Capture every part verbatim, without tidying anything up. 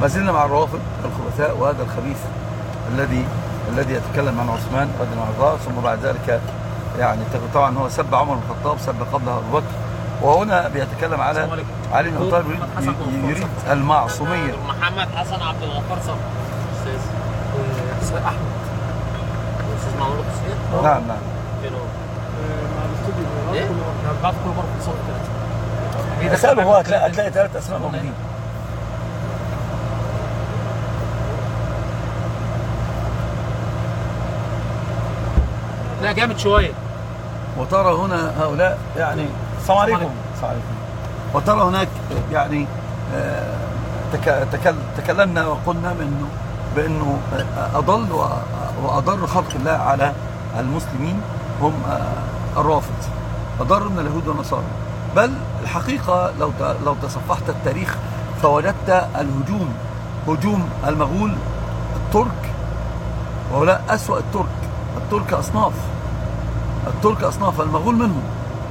ما زلنا مع الروافض الخبثاء، وهذا الخبيث الذي الذي يتكلم عن عثمان رضي الله عنه، ثم بعد ذلك يعني طبعا هو سب عمر بن الخطاب، سب قبله ابو بكر، وهنا بيتكلم على علي بن ابي طالب، يريد المعصوميه. محمد حسن عبد الغفار صبري، استاذ استاذ احمد، استاذ معروف حسين. نعم نعم. فين هو؟ مع الاستوديو. ايه؟ انا بعت كل مره في صوت ثلاثه. اساله هو، هتلاقي هتلاقي ثلاث اسماء موجودين. لا جامد شويه. وترى هنا هؤلاء يعني السلام عليكم. السلام عليكم. وترى هناك يعني تكلمنا وقلنا بانه بانه اضل واضر خلق الله على المسلمين هم الرافض، اضر من اليهود والنصارى. بل الحقيقه لو لو تصفحت التاريخ فوجدت الهجوم، هجوم المغول الترك، وهؤلاء اسوأ الترك. الترك اصناف، الترك اصناف، المغول منهم.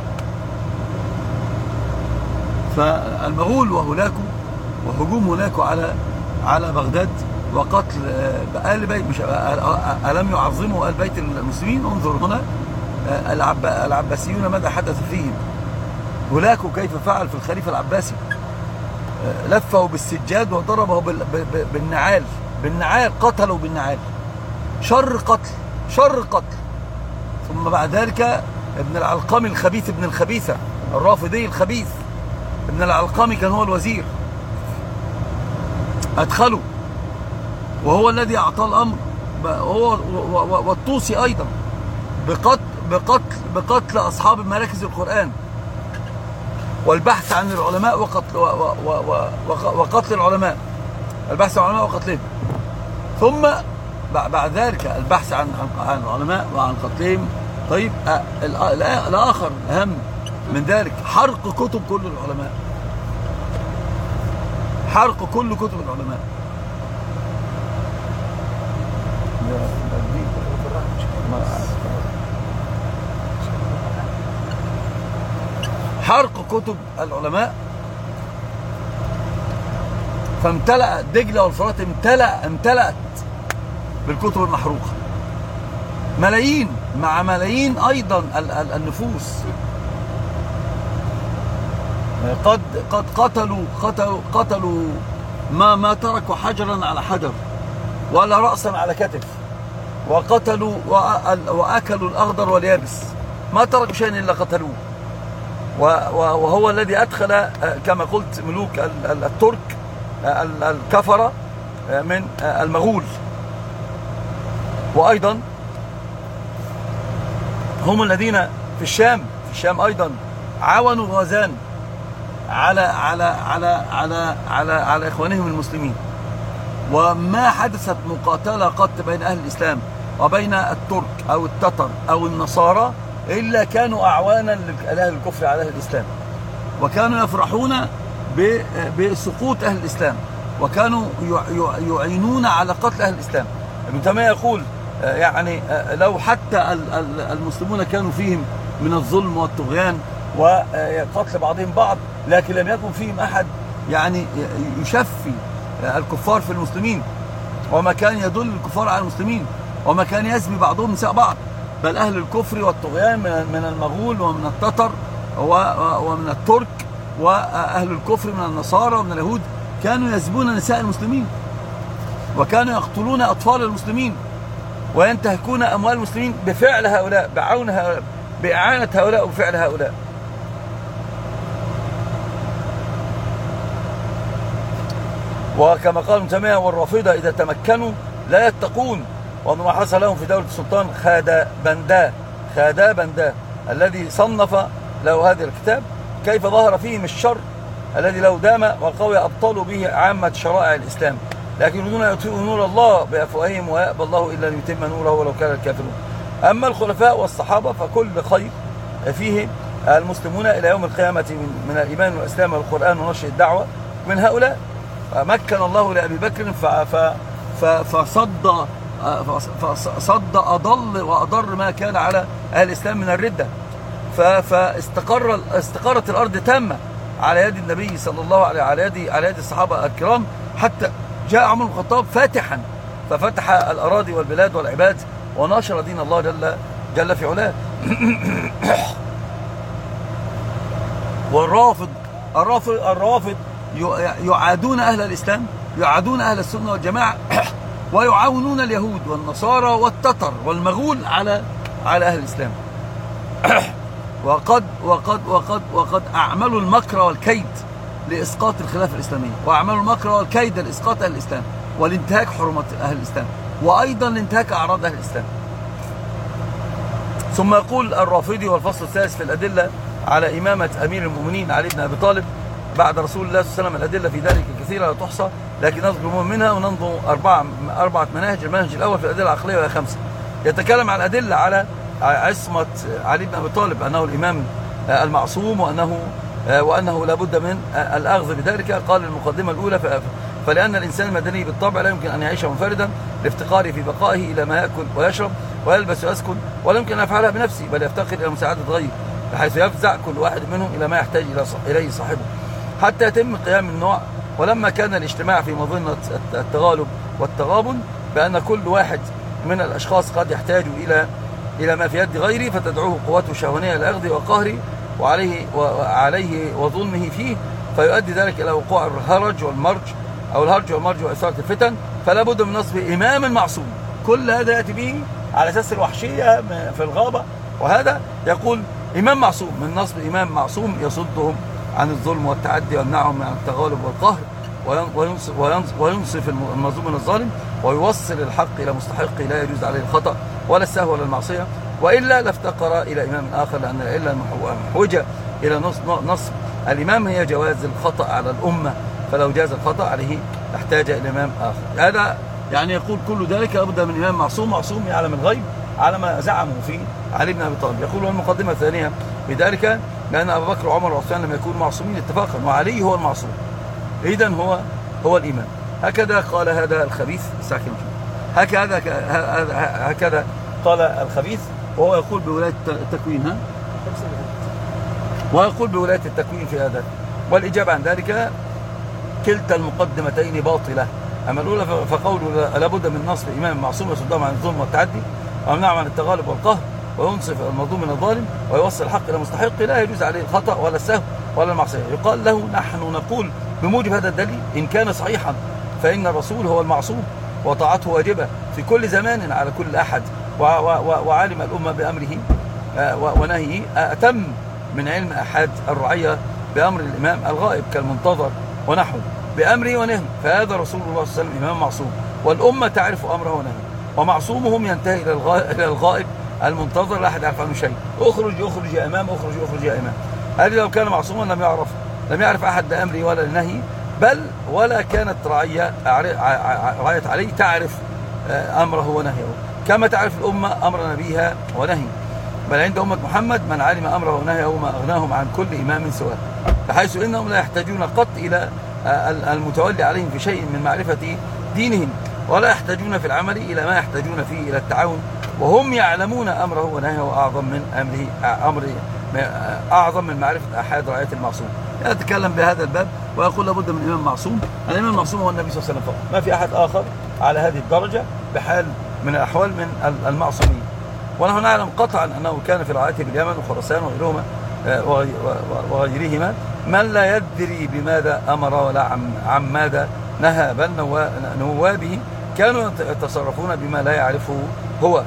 فالمغول وهلاكه وهجوم هناك على على بغداد وقتل آل بيت، مش ألم يعظموا آل بيت المسلمين؟ انظر هنا العباسيون ماذا حدث فيهم. هلاكوا كيف فعل في الخليفة العباسي، لفه بالسجاد وضربه بالنعال، بالنعال قتلوا بالنعال، شر قتل، شر قتل. ثم بعد ذلك ابن العلقمي الخبيث، ابن الخبيثة الرافضي الخبيث، ابن العلقمي كان هو الوزير، أدخله وهو الذي أعطى الأمر، هو والطوسي أيضا، بقتل بقتل بقتل أصحاب مراكز القرآن والبحث عن العلماء وقتل وقتل العلماء، البحث عن العلماء وقتلهم. ثم بعد ذلك البحث عن عن العلماء وعن قتلهم. طيب الآخر أهم من ذلك حرق كتب كل العلماء، حرق كل كتب العلماء. حرق كتب العلماء، فامتلأ دجلة والفرات، امتلأ امتلأت بالكتب المحروقة، ملايين مع ملايين أيضا النفوس. قد قد قتلوا قتلوا قتلوا ما ما تركوا حجرا على حجر ولا رأسا على كتف، وقتلوا وأكلوا الأخضر واليابس، ما تركوا شيئا إلا قتلوه. وهو الذي أدخل كما قلت ملوك الترك الكفرة من المغول، وأيضا هم الذين في الشام في الشام أيضا عاونوا غازان على على على على على على إخوانهم المسلمين. وما حدثت مقاتلة قط بين أهل الإسلام وبين الترك أو التتر أو النصارى إلا كانوا أعوانا لأهل الكفر على أهل الإسلام، وكانوا يفرحون بسقوط أهل الإسلام، وكانوا يعينون على قتل أهل الإسلام. ابن تيمية يقول يعني لو حتى المسلمون كانوا فيهم من الظلم والطغيان وقتل بعضهم بعض، لكن لم يكن فيهم أحد يعني يشفي الكفار في المسلمين، وما كان يدل الكفار على المسلمين، وما كان يسبي بعضهم نساء بعض، بل أهل الكفر والطغيان من المغول ومن التتر ومن الترك، وأهل الكفر من النصارى ومن اليهود كانوا يسبون نساء المسلمين، وكانوا يقتلون أطفال المسلمين، وينتهكون أموال المسلمين بفعل هؤلاء، بعون هؤلاء، بإعانة هؤلاء وبفعل هؤلاء. وكما قال ابن تيمية والرافضة إذا تمكنوا لا يتقون، وما حصل لهم في دولة السلطان خادا بندا خادا بندا الذي صنف له هذا الكتاب كيف ظهر فيهم الشر الذي لو دام وقوي أبطلوا به عامة شرائع الإسلام، لكن يريدون أن يطفئوا نور الله بأفواههم ويأبى الله إلا أن يتم نوره ولو كان الكافرون. أما الخلفاء والصحابة فكل خير فيه المسلمون إلى يوم القيامة من الإيمان والإسلام والقرآن ونشر الدعوة من هؤلاء. فمكن الله لأبي بكر فصد فصد أضل وأضر ما كان على أهل الإسلام من الردة، فاستقر استقرت الأرض تامة على يد النبي صلى الله عليه على يد على يد الصحابة الكرام، حتى جاء عمر بن الخطاب فاتحا، ففتح الأراضي والبلاد والعباد ونشر دين الله جل, جل في علاه. والرافض الرافض الرافض يعادون أهل الإسلام، يعادون أهل السنة والجماعة، ويعاونون اليهود والنصارى والتتر والمغول على على أهل الإسلام. وقد وقد وقد وقد أعملوا المكر والكيد لإسقاط الخلافة الإسلامية، وأعملوا المكر والكيد لإسقاط أهل الإسلام والانتهاك حرمات أهل الإسلام، وأيضا لانتهاك أعراض أهل الإسلام. ثم يقول الرافضي، والفصل الثالث في الأدلة على إمامة أمير المؤمنين علي بن أبي طالب بعد رسول الله صلى الله عليه وسلم، الأدلة في ذلك كثيرة لا تحصى، لكن نذكر منها وننظر أربعة أربعة مناهج. المنهج الأول في الأدلة العقلية وهي خمسة، يتكلم عن الأدلة على عصمة علي بن أبي طالب، أنه الإمام المعصوم، وأنه وأنه لا بد من الأخذ بذلك. قال المقدمة الأولى: فلأن الإنسان المدني بالطبع لا يمكن أن يعيش منفردا لافتقاره في بقائه إلى ما يأكل ويشرب ويلبس ويسكن، ولا يمكن أن يفعلها بنفسه، بل يفتقر إلى مساعدة غيره، بحيث يفزع كل واحد منهم إلى ما يحتاج إليه صاحبه حتى يتم قيام النوع. ولما كان الاجتماع في مظنة التغالب والتغابن بأن كل واحد من الأشخاص قد يحتاج إلى إلى ما في يد غيره، فتدعوه قوته الشهوانية لأخذه وقهره وعليه وعليه وظلمه فيه، فيؤدي ذلك إلى وقوع الهرج والمرج أو الهرج والمرج وإثارة الفتن، فلا بد من نصب إمام معصوم. كل هذا يأتي به على أساس الوحشية في الغابة، وهذا يقول إمام معصوم، من نصب إمام معصوم يصدهم عن الظلم والتعدي ويمنعهم عن التغالب والقهر، وينصف, وينصف المظلوم من الظالم، ويوصل الحق إلى مستحقه لا يجوز عليه الخطأ ولا السهو ولا المعصية، وإلا لافتقر إلى إمام آخر، لأن العلة المحوجة إلى نصب الإمام هي جواز الخطأ على الأمة، فلو جاز الخطأ عليه احتاج إلى إمام آخر. هذا يعني يقول كل ذلك لابد من إمام معصوم، معصوم يعلم الغيب على ما زعموا في علي بن أبي طالب. يقول المقدمة الثانية بذلك: لأن أبا بكر وعمر وعثمان لم يكونوا معصومين اتفاقا، وعلي هو المعصوم، إذن هو هو الإمام. هكذا قال هذا الخبيث ساكن هكذا هكذا قال الخبيث، وهو يقول بولاية التكوين ها ويقول بولاية التكوين في هذا. والإجابة عن ذلك: كلتا المقدمتين باطلة. أما الأولى فقوله لابد من نصب إمام معصوم يصدهم عن الظلم والتعدي ويمنعهم عن التغالب والقهر وينصف المظلوم من الظالم ويوصل الحق إلى مستحقه لا يجوز عليه الخطأ ولا السهو ولا المعصية. يقال له: نحن نقول بموجب هذا الدليل إن كان صحيحا فإن الرسول هو المعصوم، وطاعته واجبة في كل زمان على كل أحد، وعالم الأمة بأمره ونهيه أتم من علم أحد الرعية بأمر الإمام الغائب كالمنتظر ونحو بأمره ونهيه، فهذا رسول الله صلى الله عليه وسلم إمام معصوم، والأمة تعرف أمره ونهيه، ومعصومهم ينتهي إلى الغائب المنتظر لا أحد يعرف عنه شيء. اخرج اخرج يا إمام، اخرج اخرج يا إمام. هذه لو كان معصوما لم يعرف لم يعرف أحد لأمره ولا لنهيه، بل ولا كانت رعية رعية عليه تعرف أمره ونهيه كما تعرف الأمة أمر نبيها ونهيه، بل عند أمة محمد من علم أمره ونهيه وما أغناهم عن كل إمام سواه، بحيث إنهم لا يحتاجون قط إلى المتولي عليهم في شيء من معرفة دينهم، ولا يحتاجون في العمل إلى ما يحتاجون فيه إلى التعاون، وهم يعلمون أمره ونهيه أعظم من أمره أمر أعظم من معرفة أحد رعاية المعصوم. يتكلم بهذا الباب ويقول لابد من إمام معصوم. الإمام المعصوم هو النبي صلى الله عليه وسلم فقط، ما في أحد آخر على هذه الدرجة بحال من الأحوال من المعصومين. ونحن نعلم قطعا أنه كان في رعايته باليمن وخراسان وغيرهما وغيرهما من لا يدري بماذا أمر ولا عن ماذا نهى، بل نوابه كانوا يتصرفون بما لا يعرفه هو.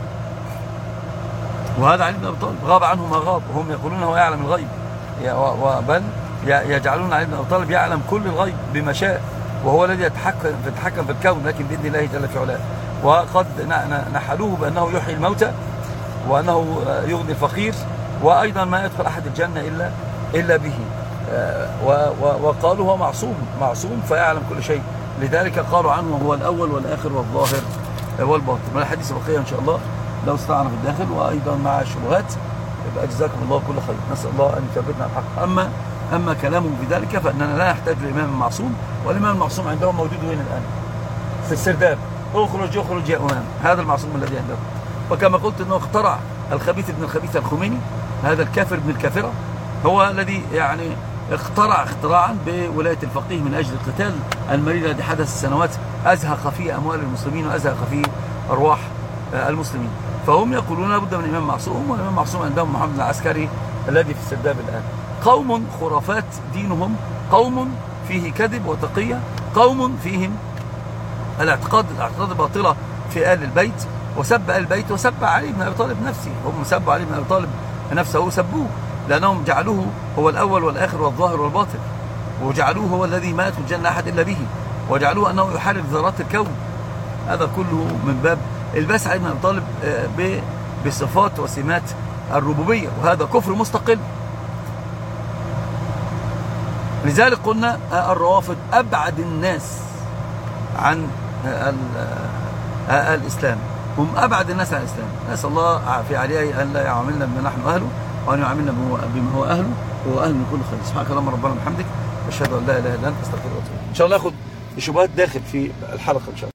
وهذا علي بن أبي طالب غاب عنه ما غاب، وهم يقولون هو يعلم الغيب، بل يجعلون علي بن أبي طالب يعلم كل الغيب بما شاء، وهو الذي يتحكم يتحكم في الكون، لكن بإذن الله جل في علاه. وقد نحلوه بأنه يحيي الموتى، وأنه يغني الفقير، وأيضا ما يدخل أحد الجنة إلا إلا به، وقالوا هو معصوم معصوم فيعلم كل شيء، لذلك قالوا عنه هو الأول والآخر والظاهر والباطن. من الحديث بقية إن شاء الله لو استطعنا في الداخل، وأيضا مع الشبهات. يبقى جزاكم الله كل خير، نسأل الله أن يثبتنا على الحق. أما أما كلامه بذلك فإننا لا نحتاج لإمام معصوم، والإمام المعصوم عندهم موجود هنا الآن في السرداب. اخرج اخرج يا أمام، هذا المعصوم الذي عندهم. وكما قلت أنه اخترع الخبيث ابن الخبيث الخميني، هذا الكافر ابن الكافرة، هو الذي يعني اخترع اختراعا بولاية الفقيه من أجل القتال المرير الذي حدث سنوات أزهق فيه أموال المسلمين وأزهق فيه أرواح المسلمين. فهم يقولون لابد من إمام معصوم، والإمام معصوم عندهم محمد العسكري الذي في السرداب الآن. قوم خرافات دينهم، قوم فيه كذب وتقية، قوم فيهم الاعتقاد الاعتقاد الباطلة في آل البيت، وسب آل البيت وسب علي بن أبي طالب نفسه. هم سبوا علي بن أبي طالب نفسه، سبوه لأنهم جعلوه هو الأول والآخر والظاهر والباطن، وجعلوه هو الذي ما يدخل الجنة أحد إلا به، وجعلوه أنه يحرك ذرات الكون. هذا كله من باب الباس علي بن أبي طالب بصفات وسمات الربوبية، وهذا كفر مستقل. لذلك قلنا الروافض أبعد الناس عن الإسلام، هم أبعد الناس عن الإسلام. نسأل الله في عليه أن لا يعاملنا بما نحن أهله، وأن يعاملنا بما هو أهله، وهو أهل من كل خير. سبحانك اللهم ربنا وبحمدك، أشهد أن لا إله إلا أنت، أستغفرك وأتوب إليك. إن شاء الله ناخد شبهات داخل في الحلقة إن شاء الله.